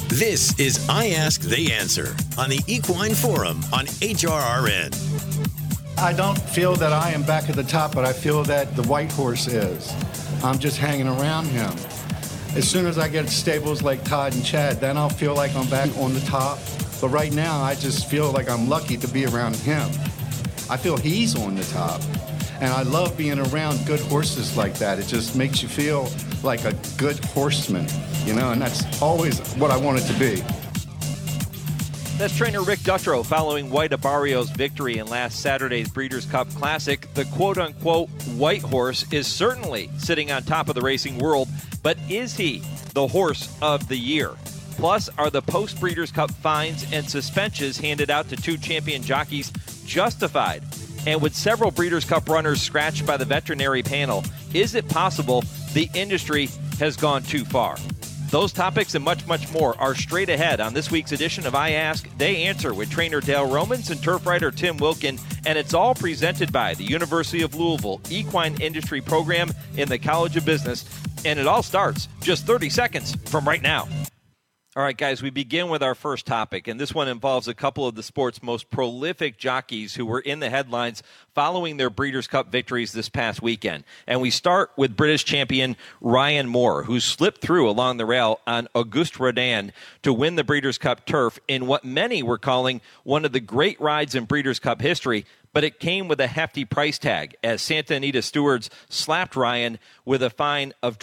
This is I Ask, They Answer on the Equine Forum on HRRN. I don't feel that I am back at the top, but I feel that the white horse is. I'm just hanging around him. As soon as I get stables like Todd and Chad, then I'll feel like I'm back on the top. But right now, I just feel like I'm lucky to be around him. I feel he's on the top. And I love being around good horses like that. It just makes you feel like a good horseman, you know, and that's always what I wanted to be. That's trainer Rick Dutrow following White Abarrio's victory in last Saturday's Breeders' Cup Classic. The quote-unquote white horse is certainly sitting on top of the racing world, but is he the horse of the year? Plus, are the post-Breeders' Cup fines and suspensions handed out to two champion jockeys justified? And with several Breeders' Cup runners scratched by the veterinary panel, is it possible the industry has gone too far? Those topics and much, much more are straight ahead on this week's edition of I Ask, They Answer with trainer Dale Romans and turf writer Tim Wilkin. And it's all presented by the University of Louisville Equine Industry Program in the College of Business. And it all starts just 30 seconds from right now. All right, guys, we begin with our first topic, and this one involves a couple of the sport's most prolific jockeys who were in the headlines following their Breeders' Cup victories this past weekend. And we start with British champion Ryan Moore, who slipped through along the rail on Auguste Rodin to win the Breeders' Cup turf in what many were calling one of the great rides in Breeders' Cup history. But it came with a hefty price tag as Santa Anita stewards slapped Ryan with a fine of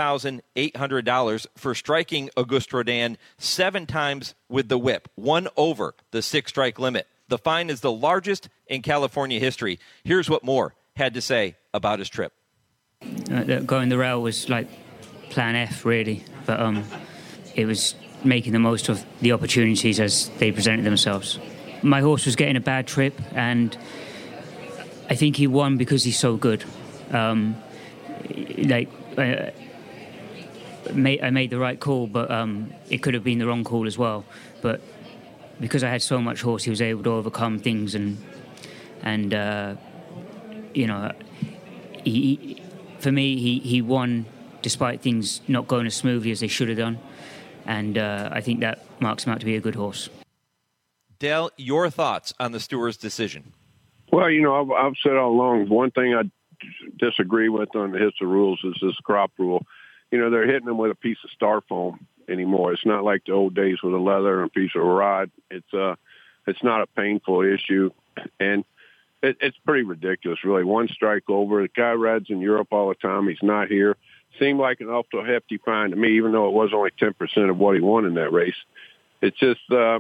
$20,800 for striking Auguste Rodin 7 times with the whip, one over the 6-strike limit. The fine is the largest in California history. Here's what Moore had to say about his trip. Going the rail was like plan F, really. But it was making the most of the opportunities as they presented themselves. My horse was getting a bad trip, and I think he won because he's so good. I made the right call, but it could have been the wrong call as well. But because I had so much horse, he was able to overcome things, and for me, he won despite things not going as smoothly as they should have done, and I think that marks him out to be a good horse. Dale, your thoughts on the stewards' decision? Well, you know, I've said all along, one thing I disagree with on the HISA rules is this crop rule. You know, they're hitting them with a piece of styrofoam anymore. It's not like the old days with a leather and a piece of rod. It's not a painful issue, and it's pretty ridiculous, really. 1 strike over. The guy rides in Europe all the time. He's not here. Seemed like an awful hefty fine to me, even though it was only 10% of what he won in that race. It's just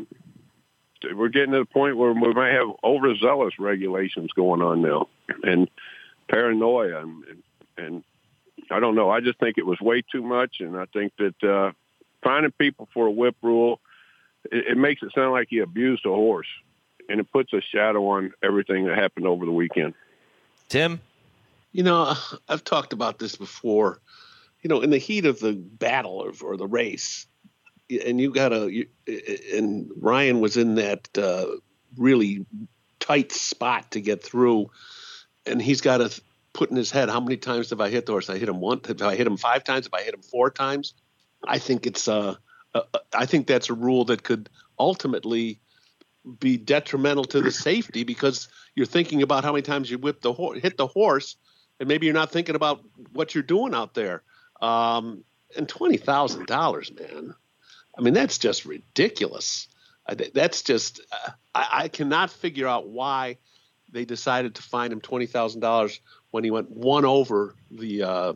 we're getting to the point where we might have overzealous regulations going on now, and paranoia, and I don't know. I just think it was way too much, and I think that finding people for a whip rule, it makes it sound like he abused a horse, and it puts a shadow on everything that happened over the weekend. Tim? You know, I've talked about this before. You know, in the heat of the battle or the race, and and Ryan was in that really tight spot to get through, and he's got to put in his head, how many times have I hit the horse? I hit him once. Have I hit him 5 times? Have I hit him 4 times? I think it's I think that's a rule that could ultimately be detrimental to the safety, because you're thinking about how many times you hit the horse, and maybe you're not thinking about what you're doing out there. And $20,000, man. I mean, that's just ridiculous. That's just I cannot figure out why they decided to fine him $20,000 when he went 1 over the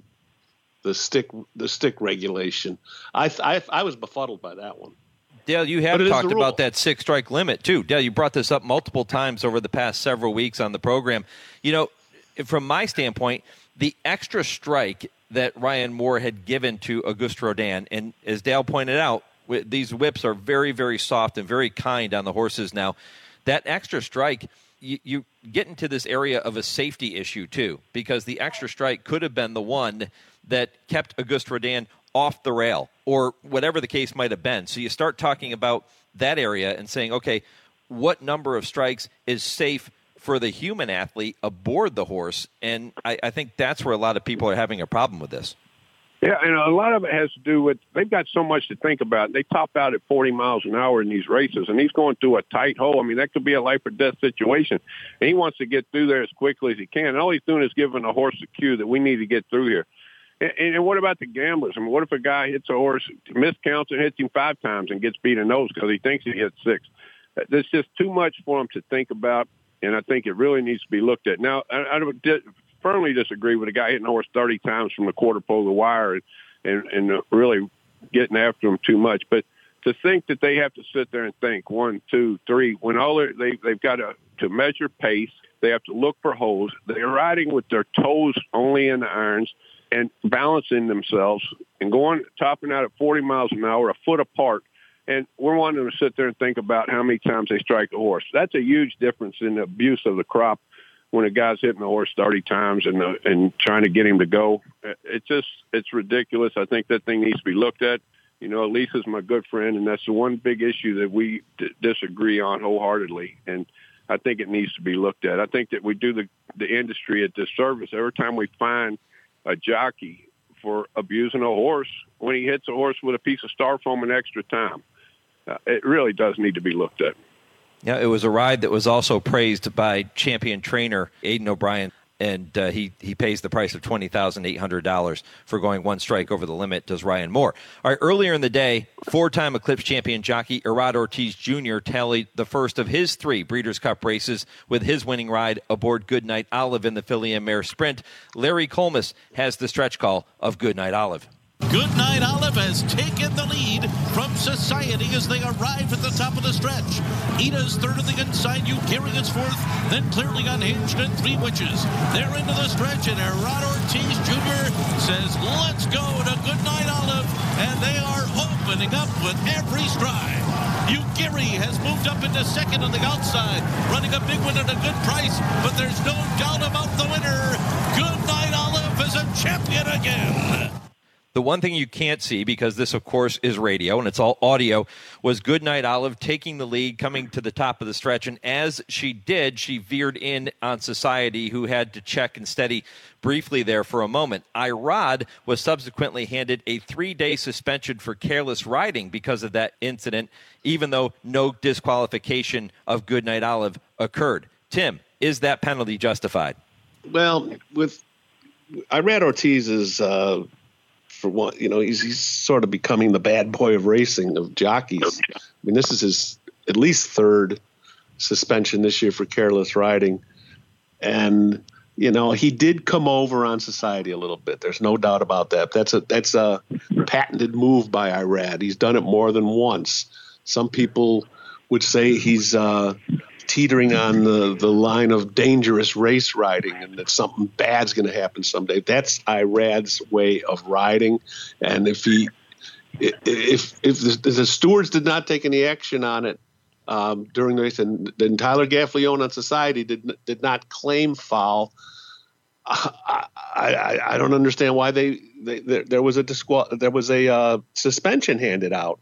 stick regulation. I was befuddled by that one. Dale, you have talked about that 6-strike limit too. Dale, you brought this up multiple times over the past several weeks on the program. You know, from my standpoint, the extra strike that Ryan Moore had given to Auguste Rodin, and as Dale pointed out, these whips are very, very soft and very kind on the horses now. That extra strike, you get into this area of a safety issue too, because the extra strike could have been the one that kept Auguste Rodin off the rail or whatever the case might have been. So you start talking about that area and saying, okay, what number of strikes is safe for the human athlete aboard the horse? And I think that's where a lot of people are having a problem with this. Yeah, and a lot of it has to do with they've got so much to think about. They top out at 40 miles an hour in these races, and he's going through a tight hole. I mean, that could be a life-or-death situation. And he wants to get through there as quickly as he can. And all he's doing is giving the horse a cue that we need to get through here. And what about the gamblers? I mean, what if a guy hits a horse, miscounts and hits him 5 times and gets beat in those because he thinks he hit 6? There's just too much for him to think about, and I think it really needs to be looked at. Now, I firmly disagree with a guy hitting a horse 30 times from the quarter pole of the wire and really getting after him too much. But to think that they have to sit there and think 1, 2, 3, when all they've got to measure pace, they have to look for holes. They're riding with their toes only in the irons and balancing themselves and topping out at 40 miles an hour, a foot apart. And we're wanting them to sit there and think about how many times they strike a horse. That's a huge difference in the abuse of the crop when a guy's hitting a horse 30 times and trying to get him to go. It's ridiculous. I think that thing needs to be looked at. You know, Lisa's my good friend, and that's the one big issue that we disagree on wholeheartedly. And I think it needs to be looked at. I think that we do the industry a disservice every time we find a jockey for abusing a horse when he hits a horse with a piece of styrofoam in extra time. It really does need to be looked at. Yeah, it was a ride that was also praised by champion trainer Aidan O'Brien, and he pays the price of $20,800 for going one strike over the limit, does Ryan Moore. All right, earlier in the day, 4-time Eclipse champion jockey Irad Ortiz Jr. tallied the first of his 3 Breeders' Cup races with his winning ride aboard Goodnight Olive in the Filly and Mare Sprint. Larry Colmus has the stretch call of Goodnight Olive. Goodnight Olive has taken the lead from Society as they arrive at the top of the stretch. Ida's third of the inside, Ugiri is fourth, then Clearly Unhinged and 3 Witches. They're into the stretch, and Irad Ortiz Jr. says, let's go to Goodnight Olive, and they are opening up with every stride. Ugiri has moved up into second on the outside, running a big one at a good price, but there's no doubt about the winner. Goodnight Olive is a champion again. The one thing you can't see, because this, of course, is radio and it's all audio, was Goodnight Olive taking the lead, coming to the top of the stretch. And as she did, she veered in on Society, who had to check and steady briefly there for a moment. Irad was subsequently handed a 3-day suspension for careless riding because of that incident, even though no disqualification of Goodnight Olive occurred. Tim, is that penalty justified? Well, with Irad Ortiz's for one, he's sort of becoming the bad boy of racing, of jockeys. I mean, this is his at least 3rd suspension this year for careless riding. And, he did come over on Society a little bit. There's no doubt about that. That's a patented move by Irad. He's done it more than once. Some people would say he's teetering on the line of dangerous race riding and that something bad's going to happen someday. That's Irad's way of riding. And if the stewards did not take any action on it during the race, and then Tyler Gaffalione on Society did not claim foul, I don't understand why there was a suspension handed out.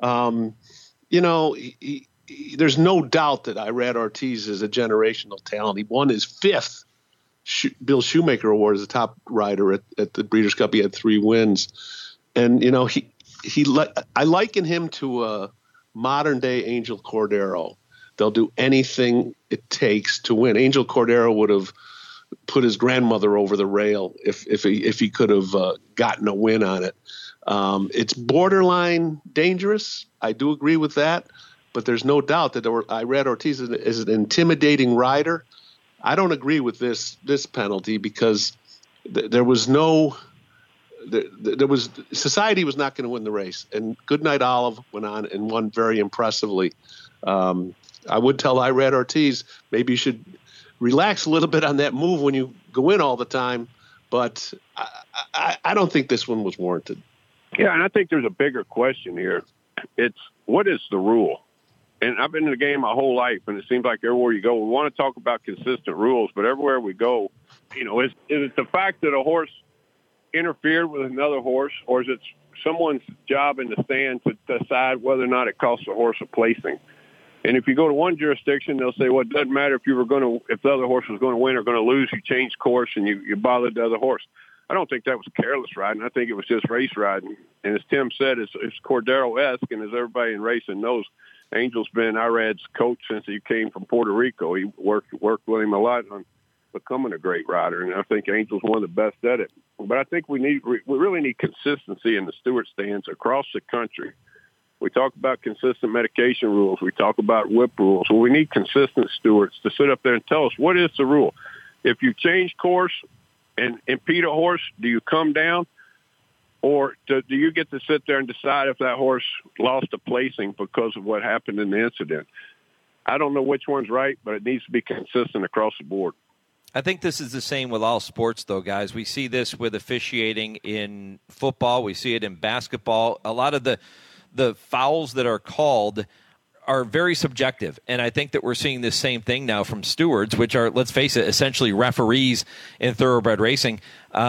There's no doubt that Irad Ortiz is a generational talent. He won his 5th Bill Shoemaker Award as a top rider at the Breeders' Cup. He had 3 wins. And, I liken him to a modern-day Angel Cordero. They'll do anything it takes to win. Angel Cordero would have put his grandmother over the rail if he could have gotten a win on it. It's borderline dangerous. I do agree with that. But there's no doubt that Irad Ortiz is an intimidating rider. I don't agree with this penalty because there was Society was not going to win the race, and Goodnight Olive went on and won very impressively. I would tell Irad Ortiz maybe you should relax a little bit on that move when you go in all the time, but I don't think this one was warranted. Yeah, and I think there's a bigger question here. It's what is the rule? And I've been in the game my whole life, and it seems like everywhere you go, we want to talk about consistent rules, but everywhere we go, is it the fact that a horse interfered with another horse, or is it someone's job in the stand to decide whether or not it costs the horse a placing? And if you go to one jurisdiction, they'll say, well, it doesn't matter if the other horse was going to win or going to lose, you change course and you bothered the other horse. I don't think that was careless riding. I think it was just race riding. And as Tim said, it's Cordero-esque, and as everybody in racing knows, Angel's been Irad's coach since he came from Puerto Rico. He worked with him a lot on becoming a great rider, and I think Angel's one of the best at it. But I think we really need consistency in the steward stands across the country. We talk about consistent medication rules. We talk about whip rules. Well, we need consistent stewards to sit up there and tell us what is the rule. If you change course and impede a horse, do you come down? Or do you get to sit there and decide if that horse lost a placing because of what happened in the incident? I don't know which one's right, but it needs to be consistent across the board. I think this is the same with all sports, though, guys. We see this with officiating in football. We see it in basketball. A lot of the fouls that are called are very subjective, and I think that we're seeing the same thing now from stewards, which are, let's face it, essentially referees in thoroughbred racing.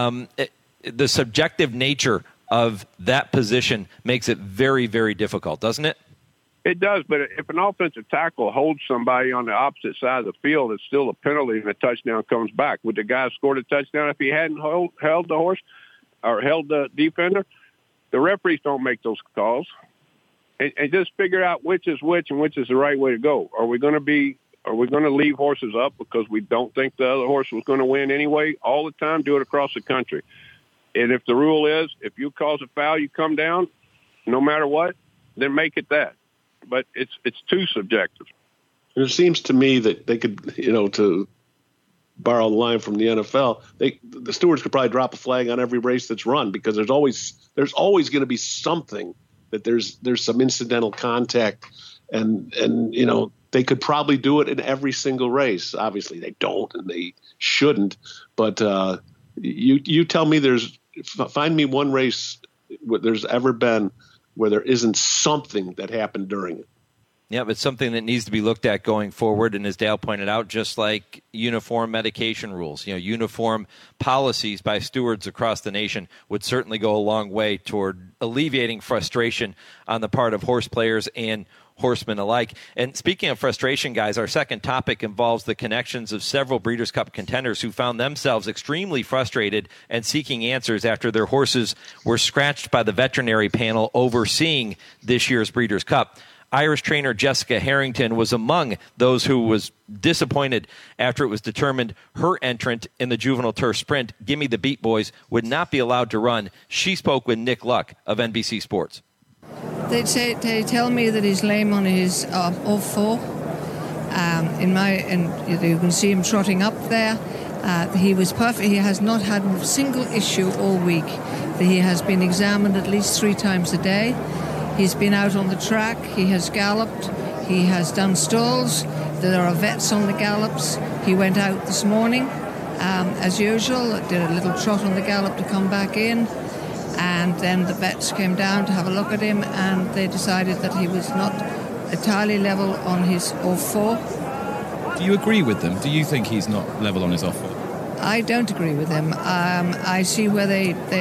The subjective nature of that position makes it very, very difficult, doesn't it? It does, but if an offensive tackle holds somebody on the opposite side of the field, it's still a penalty and a touchdown comes back. Would the guy have scored a touchdown if he hadn't held the horse or held the defender? The referees don't make those calls. And just figure out which is which and which is the right way to go. Are we going to leave horses up because we don't think the other horse was going to win anyway? All the time, do it across the country. And if the rule is, if you cause a foul, you come down, no matter what, then make it that. But it's too subjective. And it seems to me that they could, to borrow the line from the NFL, the stewards could probably drop a flag on every race that's run, because there's always going to be something that there's some incidental contact, and they could probably do it in every single race. Obviously they don't, and they shouldn't, but you tell me, find me one race where there's ever been where there isn't something that happened during it. Yeah, but something that needs to be looked at going forward, and as Dale pointed out, just like uniform medication rules, uniform policies by stewards across the nation would certainly go a long way toward alleviating frustration on the part of horse players and horsemen alike. And speaking of frustration, guys, our second topic involves the connections of several Breeders' Cup contenders who found themselves extremely frustrated and seeking answers after their horses were scratched by the veterinary panel overseeing this year's Breeders' Cup. Irish trainer Jessica Harrington was among those who was disappointed after it was determined her entrant in the juvenile turf sprint, Gimme the Beat Boys, would not be allowed to run. She spoke with Nick Luck of NBC Sports. They tell me that he's lame on his off 4. And you can see him trotting up there. He was perfect. He has not had a single issue all week. He has been examined at least 3 times a day. He's been out on the track. He has galloped. He has done stalls. There are vets on the gallops. He went out this morning, as usual, did a little trot on the gallop to come back in. And then the vets came down to have a look at him, and they decided that he was not entirely level on his off-4. Do you agree with them? Do you think he's not level on his off-4? I don't agree with them. I see where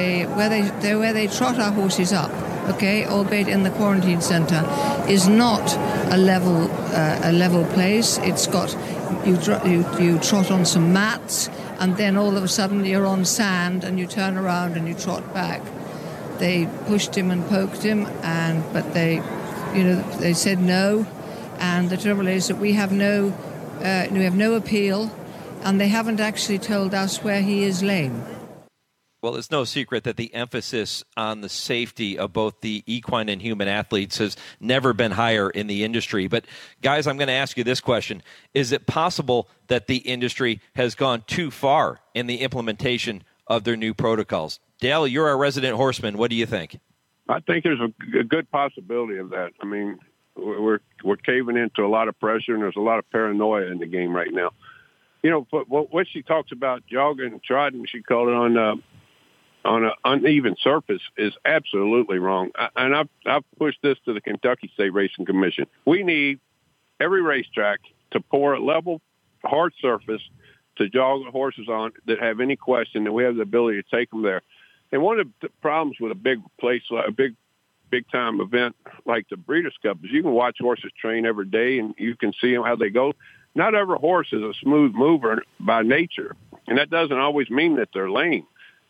they trot our horses up, okay, albeit in the quarantine centre, is not a level place. It's got you trot on some mats, and then all of a sudden you're on sand, and you turn around and you trot back. They pushed him and poked him, but they said no. And the trouble is that we have no appeal, and they haven't actually told us where he is lame. Well, it's no secret that the emphasis on the safety of both the equine and human athletes has never been higher in the industry. But, guys, I'm going to ask you this question. Is it possible that the industry has gone too far in the implementation of their new protocols? Dale, you're our resident horseman. What do you think? I think there's a good possibility of that. I mean, we're caving into a lot of pressure, and there's a lot of paranoia in the game right now. But what she talks about jogging and trotting, she called it on an uneven surface, is absolutely wrong. And I've pushed this to the Kentucky State Racing Commission. We need every racetrack to pour a level, hard surface to jog the horses on that have any question, that we have the ability to take them there. And one of the problems with a big place, like a big time event like the Breeders' Cup, is you can watch horses train every day and you can see them how they go. Not every horse is a smooth mover by nature, and that doesn't always mean that they're lame.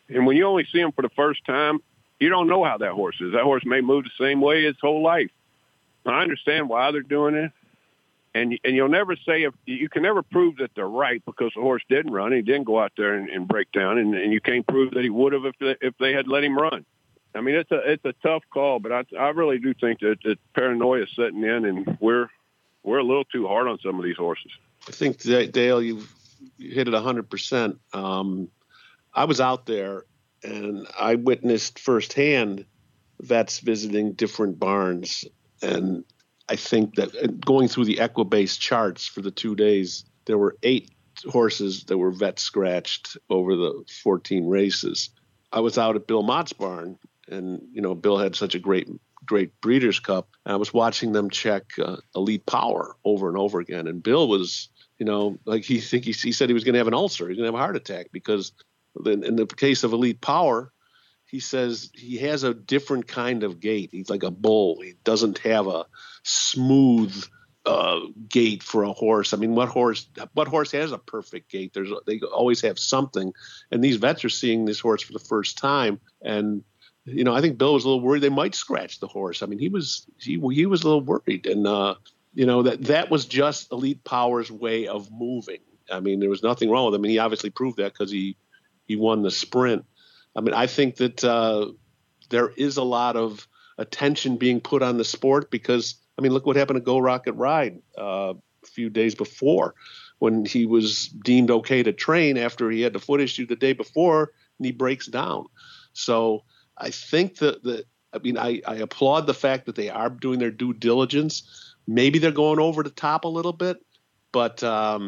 And when you only see him for the first time, you don't know how that horse is. That horse may move the same way his whole life. I understand why they're doing it. And you'll never say you can never prove that they're right because the horse didn't run. He didn't go out there and break down, and you can't prove that he would have if they had let him run. I mean, it's a tough call, but I really do think that paranoia is setting in, and we're a little too hard on some of these horses. I think, Dale, you hit it 100%. I was out there, and I witnessed firsthand vets visiting different barns, and I think that going through the Equibase charts for the 2 days, there were 8 horses that were vet scratched over the 14 races. I was out at Bill Mott's barn, and Bill had such a great Breeders' Cup, and I was watching them check Elite Power over and over again. And Bill was, like he said he was going to have an ulcer, he was going to have a heart attack because in the case of Elite Power, he says he has a different kind of gait. He's like a bull. He doesn't have a smooth gait for a horse. I mean, what horse has a perfect gait? They always have something. And these vets are seeing this horse for the first time. And, I think Bill was a little worried they might scratch the horse. I mean, he was a little worried. And, that was just Elite Power's way of moving. I mean, there was nothing wrong with him. And he obviously proved that because he won the sprint. I mean, I think that there is a lot of attention being put on the sport because, I mean, look what happened to Go Rocket Ride a few days before when he was deemed okay to train after he had the foot issue the day before and he breaks down. So I think I applaud the fact that they are doing their due diligence. Maybe they're going over the top a little bit, but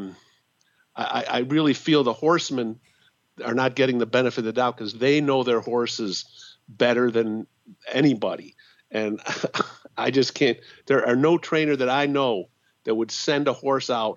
I really feel the horsemen are not getting the benefit of the doubt because they know their horses better than anybody. And I just can't – there are no trainer that I know that would send a horse out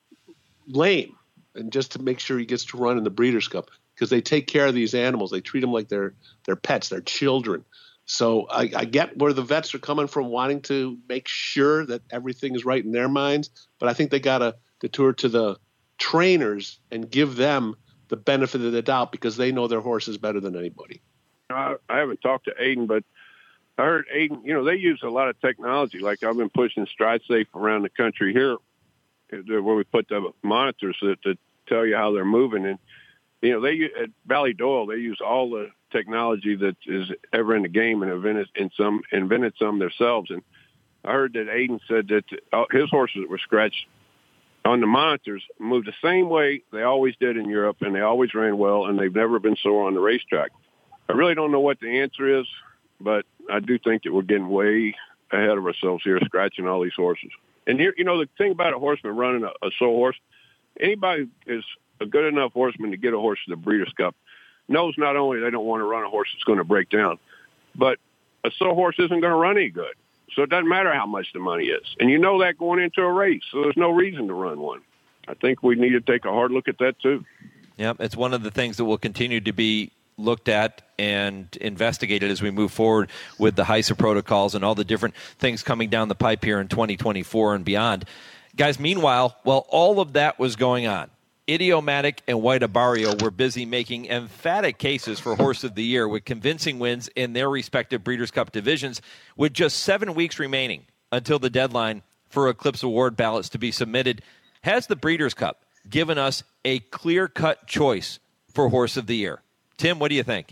lame and just to make sure he gets to run in the Breeders' Cup because they take care of these animals. They treat them like they're pets, they're children. So I get where the vets are coming from wanting to make sure that everything is right in their minds, but I think they got to detour to the trainers and give them the benefit of the doubt because they know their horses better than anybody. I haven't talked to Aiden, but I heard Aiden, they use a lot of technology. Like I've been pushing Stride Safe around the country here where we put the monitors to tell you how they're moving. And, they at Valley Doyle, they use all the technology that is ever in the game and invented some themselves. And I heard that Aiden said that his horses that were scratched on the monitors moved the same way they always did in Europe, and they always ran well, and they've never been sore on the racetrack. I really don't know what the answer is, but I do think that we're getting way ahead of ourselves here, scratching all these horses. And here, the thing about a horseman running a sore horse, anybody is a good enough horseman to get a horse to the Breeders' Cup knows not only they don't want to run a horse that's going to break down, but a sore horse isn't going to run any good. So it doesn't matter how much the money is. And that going into a race, so there's no reason to run one. I think we need to take a hard look at that too. Yep, it's one of the things that will continue to be looked at and investigated as we move forward with the HISA protocols and all the different things coming down the pipe here in 2024 and beyond. Guys, meanwhile, while all of that was going on, Idiomatic and White Abarrio were busy making emphatic cases for Horse of the Year with convincing wins in their respective Breeders' Cup divisions with just 7 weeks remaining until the deadline for Eclipse Award ballots to be submitted. Has the Breeders' Cup given us a clear-cut choice for Horse of the Year? Tim, what do you think?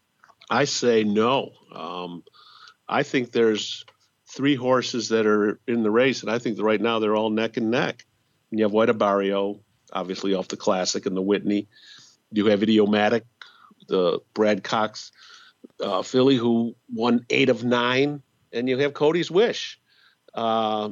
I say no. I think there's 3 horses that are in the race, and I think that right now they're all neck and neck. And you have White Abarrio, obviously off the Classic and the Whitney. You have Idiomatic, the Brad Cox filly who won 8 of 9, and you have Cody's Wish. I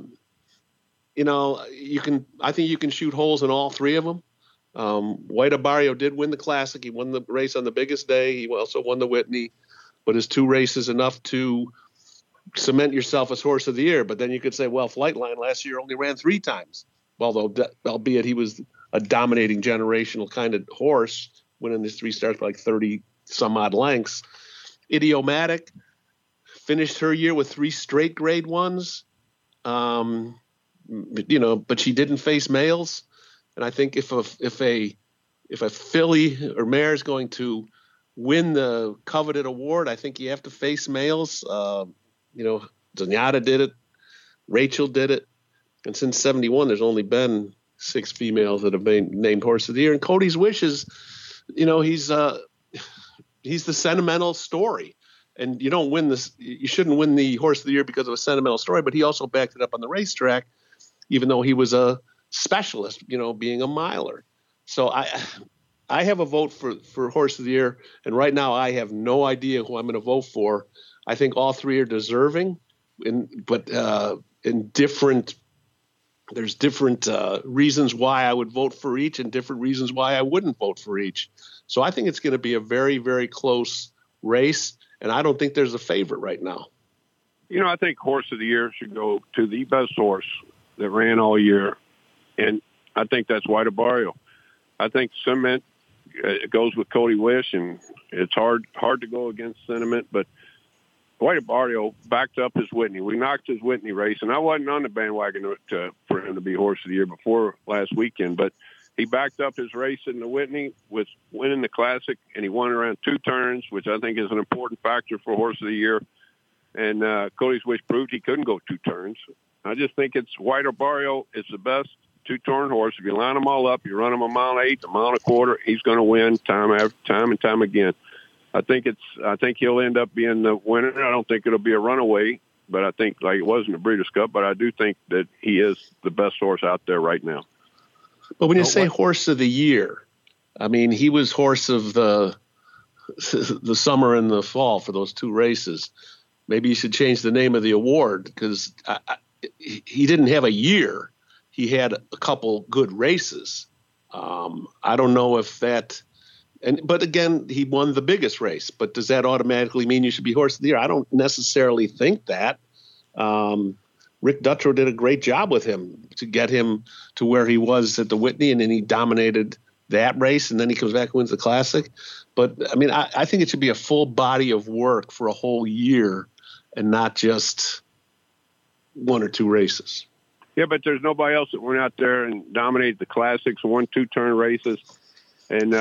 think you can shoot holes in all 3 of them. White Abarrio did win the Classic. He won the race on the biggest day. He also won the Whitney, but his 2 races enough to cement yourself as Horse of the Year. But then you could say, well, Flightline last year only ran 3 times, although albeit he was a dominating generational kind of horse, winning his 3 starts by like 30 some odd lengths. Idiomatic finished her year with 3 straight grade 1s. But she didn't face males. And I think if a filly or mare is going to win the coveted award, I think you have to face males. Zenyatta did it. Rachel did it. And since 71, there's only been 6 females that have been named Horse of the Year. And Cody's Wish is, he's the sentimental story. And you don't win this. You shouldn't win the Horse of the Year because of a sentimental story, but he also backed it up on the racetrack, even though he was a specialist, being a miler. So I have a vote for Horse of the Year, and right now I have no idea who I'm going to vote for. I think all 3 are deserving, but there's different reasons why I would vote for each and different reasons why I wouldn't vote for each. So I think it's going to be a very, very close race, and I don't think there's a favorite right now. I think Horse of the Year should go to the best horse that ran all year, and I think that's White Barrio. I think Cement goes with Cody Wish, and it's hard to go against Sentiment, but White Barrio backed up his Whitney. We knocked his Whitney race, and I wasn't on the bandwagon for him to be Horse of the Year before last weekend, but he backed up his race in the Whitney with winning the Classic, and he won around 2 turns, which I think is an important factor for Horse of the Year. And Cody's Wish proved he couldn't go 2 turns. I just think it's White Barrio is the best 2-turn horse. If you line them all up, you run him a 1.8 miles, 1.25 miles, he's going to win time after time and time again. I think he'll end up being the winner. I don't think it'll be a runaway, but I think like it was in the Breeders' Cup. But I do think that he is the best horse out there right now. But when you say Horse of the Year, I mean he was horse of the summer and the fall for those 2 races. Maybe you should change the name of the award because he didn't have a year. He had a couple good races. I don't know if that but again, he won the biggest race. But does that automatically mean you should be Horse of the Year? I don't necessarily think that. Rick Dutrow did a great job with him to get him to where he was at the Whitney, and then he dominated that race, and then he comes back and wins the Classic. But, I mean, I think it should be a full body of work for a whole year and not just 1 or 2 races. Yeah, but there's nobody else that went out there and dominated the Classics, won 2-turn races. And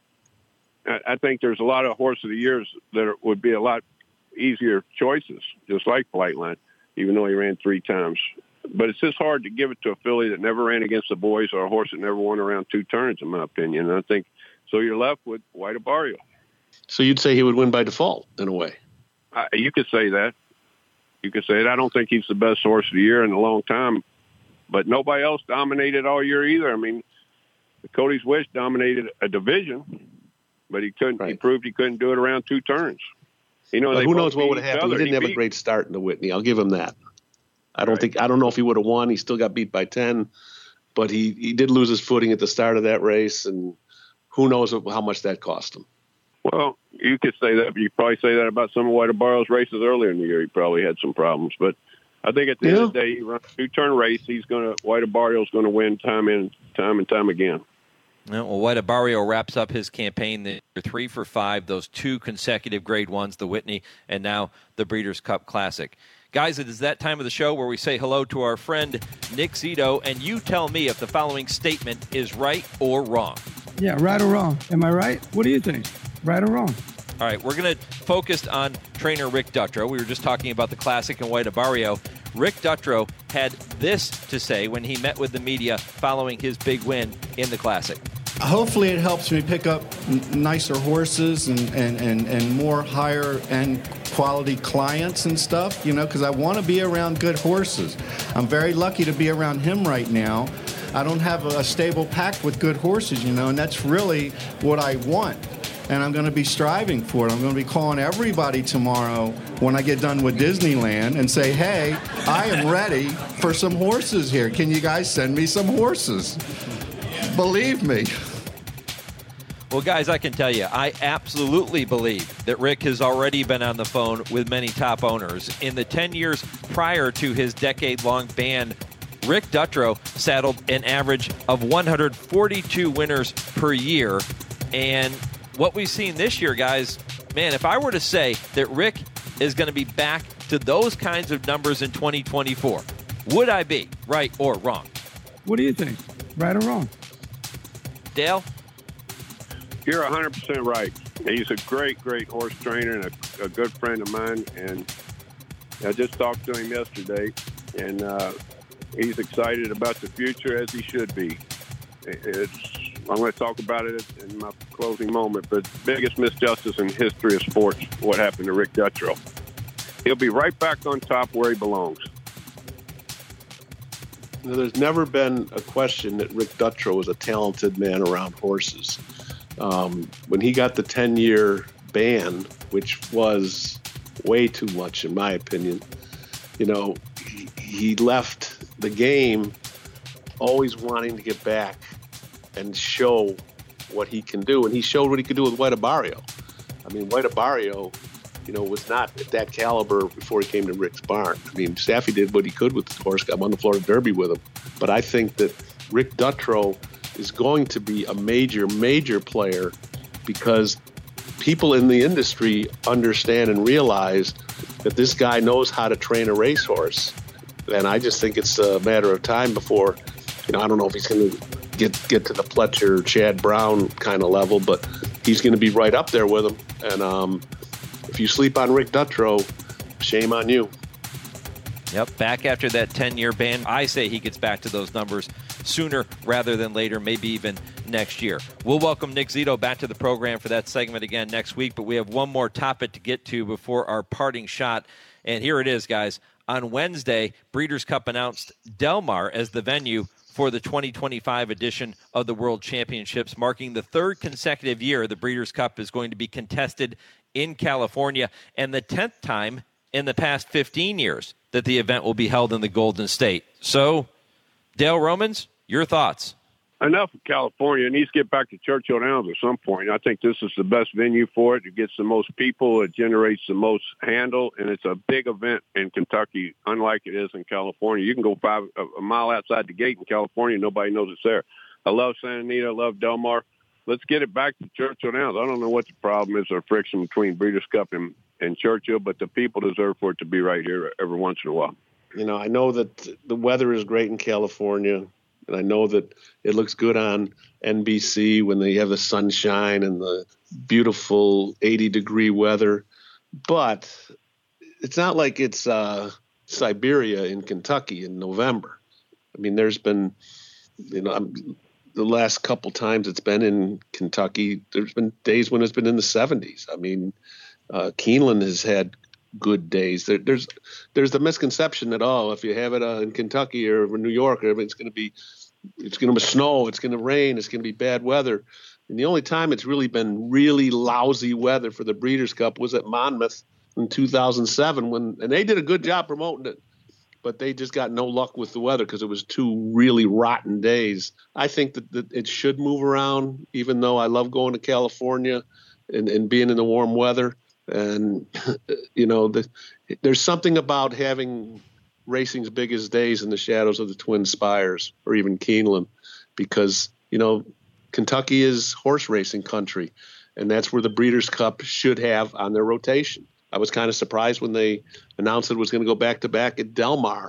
I think there's a lot of Horse of the Years that would be a lot easier choices, just like Flightline, even though he ran 3 times. But it's just hard to give it to a filly that never ran against the boys or a horse that never won around 2 turns, in my opinion. And I think so you're left with White Barrio. So you'd say he would win by default, in a way? You could say that. You could say it. I don't think he's the best horse of the year in a long time. But nobody else dominated all year either. I mean, Cody's Wish dominated a division, but he couldn't. Right. He proved he couldn't do it around 2 turns. Who knows what would have happened? He didn't have a great start in the Whitney. I'll give him that. I don't know if he would have won. He still got beat by 10, but he did lose his footing at the start of that race, and who knows how much that cost him. Well, you could say that. You probably say that about some of White Barrio's races earlier in the year. He probably had some problems, but I think at the end of the day, he runs a 2-turn race. White Barrio's going to win time and time again. Well, White Barrio wraps up his campaign. They're 3 for 5, those 2 consecutive Grade 1s, the Whitney, and now the Breeders' Cup Classic. Guys, it is that time of the show where we say hello to our friend Nick Zito, and you tell me if the following statement is right or wrong. Yeah, right or wrong. Am I right? What do you think? Right or wrong? All right, we're going to focus on trainer Rick Dutrow. We were just talking about the Classic and White Barrio. Rick Dutrow had this to say when he met with the media following his big win in the Classic. Hopefully it helps me pick up nicer horses and more higher-end quality clients and stuff, because I want to be around good horses. I'm very lucky to be around him right now. I don't have a stable pack with good horses, and that's really what I want. And I'm going to be striving for it. I'm going to be calling everybody tomorrow when I get done with Disneyland and say, hey, I am ready for some horses here. Can you guys send me some horses? Believe me. Well, guys, I can tell you, I absolutely believe that Rick has already been on the phone with many top owners. In the 10 years prior to his decade-long ban, Rick Dutrow saddled an average of 142 winners per year. And what we've seen this year, guys, man, if I were to say that Rick is going to be back to those kinds of numbers in 2024, would I be right or wrong? What do you think? Right or wrong? Dale? You're 100% right. He's a great horse trainer and a good friend of mine. And I just talked to him yesterday, and he's excited about the future, as he should be. I'm going to talk about it in my closing moment, but biggest misjustice in history of sports, what happened to Rick Dutrow. He'll be right back on top where he belongs. There's never been a question that Rick Dutrow was a talented man around horses. When he got the 10-year ban, which was way too much in my opinion, he left the game always wanting to get back and show what he can do. And he showed what he could do with White Abarrio. I mean, White Abarrio, was not at that caliber before he came to Rick's barn. I mean, Staffy did what he could with the horse, won the Florida Derby with him. But I think that Rick Dutrow is going to be a major, major player because people in the industry understand and realize that this guy knows how to train a racehorse. And I just think it's a matter of time before, I don't know if he's going to get to the Pletcher, Chad Brown kind of level, but he's going to be right up there with him. And if you sleep on Rick Dutrow, shame on you. Yep, back after that 10-year ban, I say he gets back to those numbers sooner rather than later, maybe even next year. We'll welcome Nick Zito back to the program for that segment again next week, but we have one more topic to get to before our parting shot, and here it is, guys. On Wednesday, Breeders' Cup announced Del Mar as the venue for the 2025 edition of the World Championships, marking the third consecutive year the Breeders' Cup is going to be contested in California, and the 10th time in the past 15 years that the event will be held in the Golden State. So, Dale Romans, your thoughts? Enough of California. It needs to get back to Churchill Downs at some point. I think this is the best venue for it. It gets the most people. It generates the most handle, and it's a big event in Kentucky, unlike it is in California. You can go a mile outside the gate in California, nobody knows it's there. I love Santa Anita. I love Del Mar. Let's get it back to Churchill Downs. I don't know what the problem is or friction between Breeders' Cup and Churchill, but the people deserve for it to be right here every once in a while. I know that the weather is great in California. And I know that it looks good on NBC when they have the sunshine and the beautiful 80-degree weather. But it's not like it's Siberia in Kentucky in November. I mean, there's been, the last couple times it's been in Kentucky, there's been days when it's been in the 70s. I mean, Keeneland has had good days. There's the misconception that, if you have it in Kentucky or New York, it's going to snow, it's going to rain, it's going to be bad weather. And the only time it's really been really lousy weather for the Breeders' Cup was at Monmouth in 2007 and they did a good job promoting it, but they just got no luck with the weather because it was 2 really rotten days. I think that it should move around, even though I love going to California and being in the warm weather. And, there's something about having racing's biggest days in the shadows of the Twin Spires or even Keeneland because, Kentucky is horse racing country, and that's where the Breeders' Cup should have on their rotation. I was kind of surprised when they announced it was going to go back-to-back at Del Mar.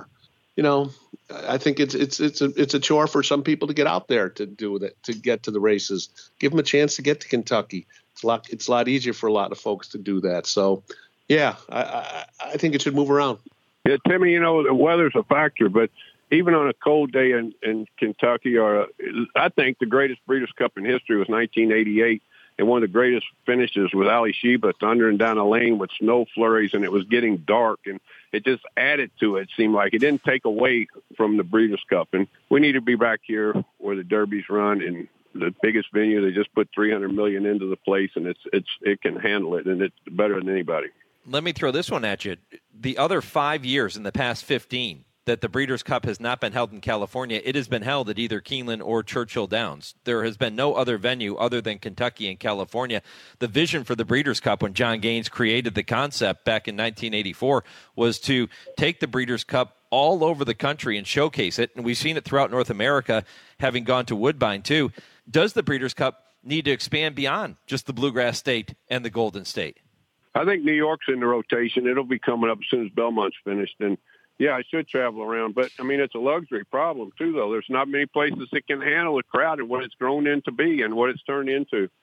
I think it's a chore for some people to get out there to do that, to get to the races. Give them a chance to get to Kentucky. It's a lot easier for a lot of folks to do that. So, yeah, I think it should move around. Yeah, Timmy, the weather's a factor, but even on a cold day in Kentucky, I think the greatest Breeders' Cup in history was 1988, and one of the greatest finishes was Ali Sheba thundering down a lane with snow flurries, and it was getting dark, and it just added to it. It seemed like it didn't take away from the Breeders' Cup, and we need to be back here where the Derbies run and the biggest venue. They just put $300 million into the place, and it can handle it, and it's better than anybody. Let me throw this one at you. The other 5 years in the past 15 that the Breeders' Cup has not been held in California, it has been held at either Keeneland or Churchill Downs. There has been no other venue other than Kentucky and California. The vision for the Breeders' Cup when John Gaines created the concept back in 1984 was to take the Breeders' Cup all over the country and showcase it, and we've seen it throughout North America, having gone to Woodbine too. Does the Breeders' Cup need to expand beyond just the Bluegrass State and the Golden State? I think New York's in the rotation. It'll be coming up as soon as Belmont's finished. And, yeah, I should travel around. But, I mean, it's a luxury problem, too, though. There's not many places that can handle the crowd and what it's grown into be and what it's turned into.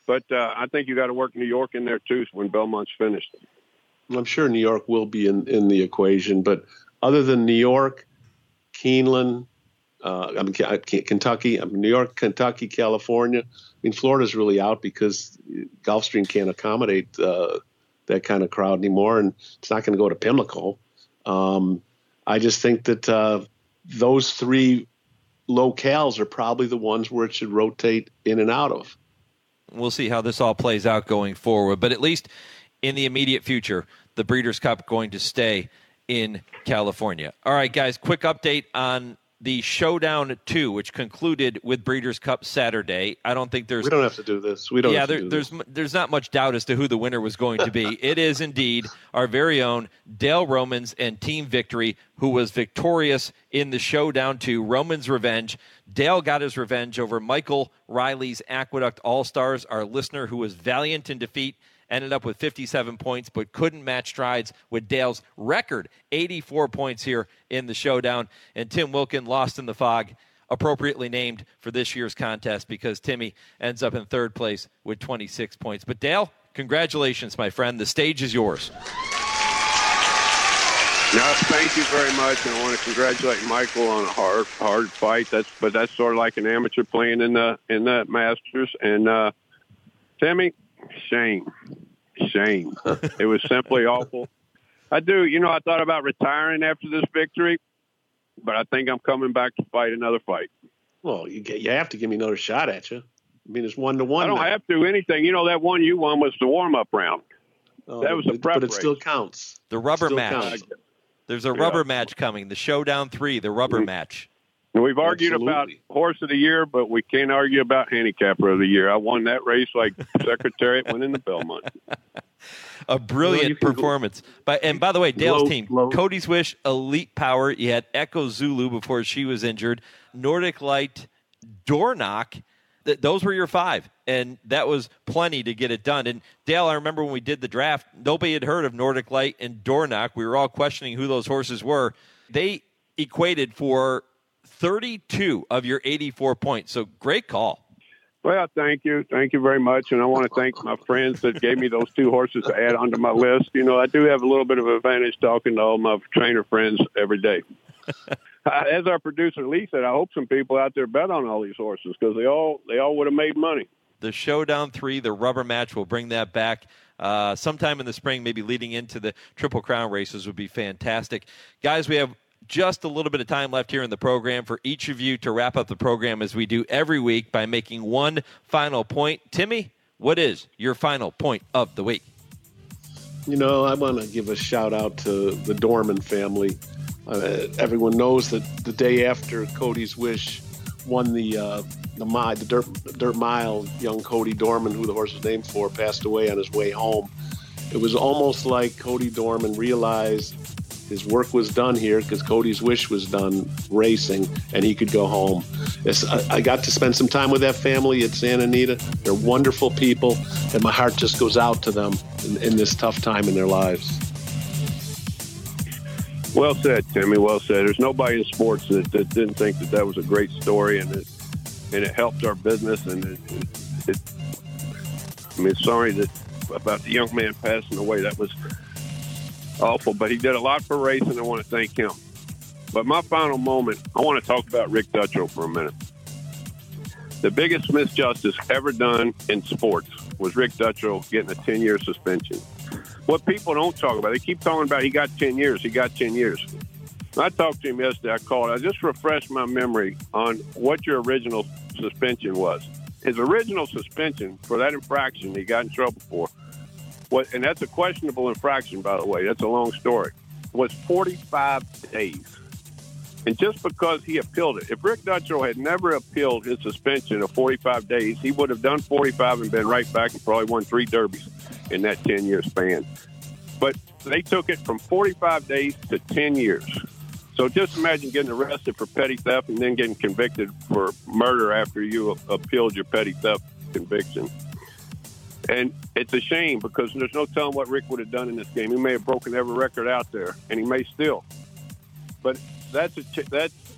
But I think you got to work New York in there, too, when Belmont's finished. I'm sure New York will be in the equation. But other than New York, Keeneland, Kentucky, New York, Kentucky, California, Florida's really out because Gulfstream can't accommodate that kind of crowd anymore, and it's not going to go to Pimlico. I just think that those three locales are probably the ones where it should rotate in and out of. We'll see how this all plays out going forward, but at least in the immediate future, the Breeders' Cup going to stay in California. All right, guys, quick update on the Showdown 2, which concluded with Breeders' Cup Saturday. I don't think there's... We don't have to do this. There's not much doubt as to who the winner was going to be. It is indeed our very own Dale Romans and Team Victory, who was victorious in the Showdown 2, Romans Revenge. Dale got his revenge over Michael Riley's Aqueduct All-Stars, our listener who was valiant in defeat, ended up with 57 points, but couldn't match strides with Dale's record 84 points here in the Showdown. And Tim Wilkin lost in the fog, appropriately named for this year's contest because Timmy ends up in third place with 26 points. But Dale, congratulations, my friend. The stage is yours. No, thank you very much, and I want to congratulate Michael on a hard fight. That's sort of like an amateur playing in the Masters. And Timmy, shame. It was simply awful. I thought about retiring after this victory, but I think I'm coming back to fight another fight. Well, you have to give me another shot at you. I mean, it's 1-1. I don't have to do anything. That one you won was the warm-up round. That was the prep But it race. still counts. The rubber match. Counts. There's a rubber match coming. The Showdown 3, the rubber match. And we've argued about Horse of the Year, but we can't argue about Handicapper of the Year. I won that race like Secretariat winning the Belmont. A brilliant performance. And by the way, Dale's team, Cody's Wish, Elite Power. You had Echo Zulu before she was injured. Nordic Light, Dornock. Those were your 5, and that was plenty to get it done. And Dale, I remember when we did the draft, nobody had heard of Nordic Light and Dornock. We were all questioning who those horses were. They equated for 32 of your 84 points, so great call. Well, thank you. Thank you very much, and I want to thank my friends that gave me those 2 horses to add onto my list. I do have a little bit of advantage talking to all my trainer friends every day. As our producer Lee said, I hope some people out there bet on all these horses because they all would have made money. The Showdown 3, the rubber match, will bring that back sometime in the spring, maybe leading into the Triple Crown races would be fantastic. Guys, we have just a little bit of time left here in the program for each of you to wrap up the program as we do every week by making one final point. Timmy, what is your final point of the week? I want to give a shout out to the Dorman family. Everyone knows that the day after Cody's Wish won the dirt mile, young Cody Dorman, who the horse was named for, passed away on his way home. It was almost like Cody Dorman realized his work was done here because Cody's Wish was done racing and he could go home. I got to spend some time with that family at Santa Anita. They're wonderful people, and my heart just goes out to them in this tough time in their lives. Well said, Timmy. Well said. There's nobody in sports that didn't think that was a great story, and it helped our business. And sorry about the young man passing away. That was awful, but he did a lot for racing. I want to thank him. But my final moment, I want to talk about Rick Dutrow for a minute. The biggest misjustice ever done in sports was Rick Dutrow getting a 10-year suspension. What people don't talk about, they keep talking about he got 10 years. I talked to him yesterday. I called. I just refreshed my memory on what your original suspension was. His original suspension for that infraction he got in trouble for, and that's a questionable infraction, by the way. That's a long story, was 45 days. And just because he appealed it, if Rick Dutrow had never appealed his suspension of 45 days, he would have done 45 and been right back and probably won 3 derbies in that 10-year span. But they took it from 45 days to 10 years. So just imagine getting arrested for petty theft and then getting convicted for murder after you appealed your petty theft conviction. And it's a shame because there's no telling what Rick would have done in this game. He may have broken every record out there, and he may still. But that's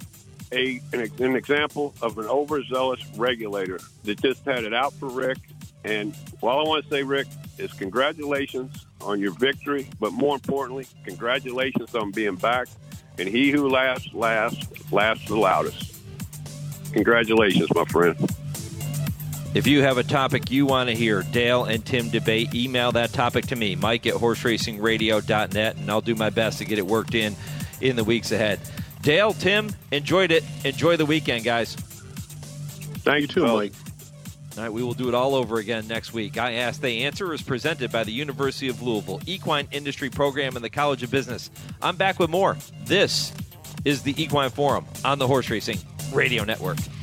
an example of an overzealous regulator that just had it out for Rick And all I want to say, Rick, is congratulations on your victory, but more importantly, congratulations on being back. And he who laughs the loudest. Congratulations, my friend. If you have a topic you want to hear Dale and Tim debate, email that topic to me, Mike@horseracingradio.net, and I'll do my best to get it worked in the weeks ahead. Dale, Tim, enjoyed it. Enjoy the weekend, guys. Thank you too, Mike. All right, we will do it all over again next week. I Ask, They Answer is presented by the University of Louisville, Equine Industry Program, and the College of Business. I'm back with more. This is the Equine Forum on the Horse Racing Radio Network.